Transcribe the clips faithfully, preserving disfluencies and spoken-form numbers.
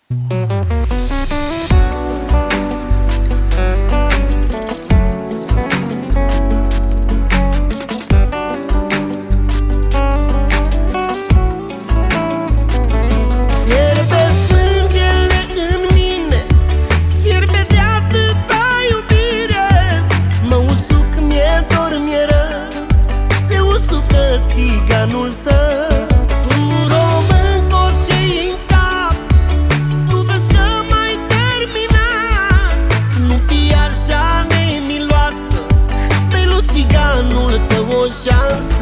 Țiganul tău, tu român cu orice-i în cap, tu vezi că m-ai terminat. Nu fi așa nemiloasă, dă-i lui țiganul tău o șansă.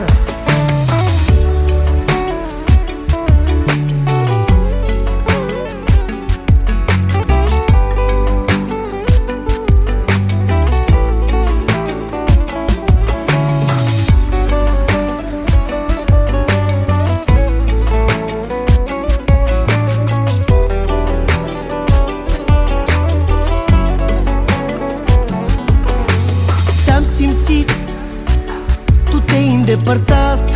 Tu te-ai îndepărtat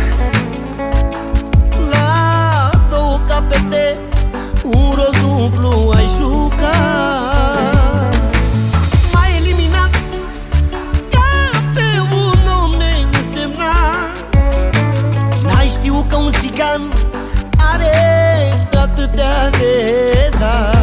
la două capete, un rol dublu ai jucat. M-ai eliminat ca pe un om neînsemnat. N-ai știut că un țigan are atâtea de dat.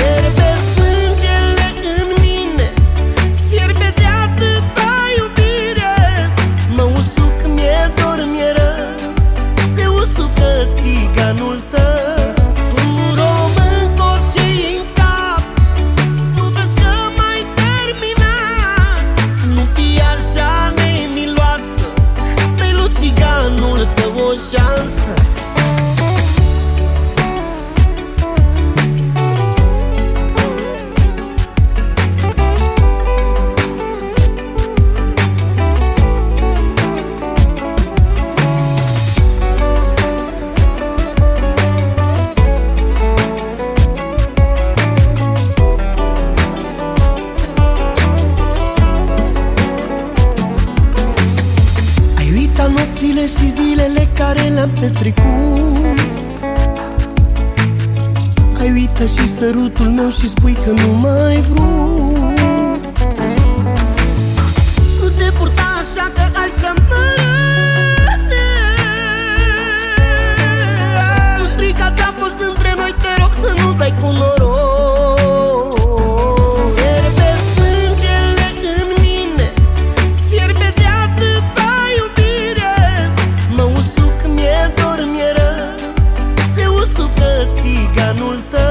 Țiganul tău, tu român cu orice-i în cap, tu vezi că m-ai terminat. Nu fi așa nemiloasă, dă-i lui țiganul tău o șansă. Nopțile și zilele care le-am petrecut, ai uitat și sărutul meu și spui că nu m-ai vrut. Nu te purta așa că ai să mă rănești. Nu strica ce-a fost între noi, te rog să nu dai cu noroc. Țiganul tău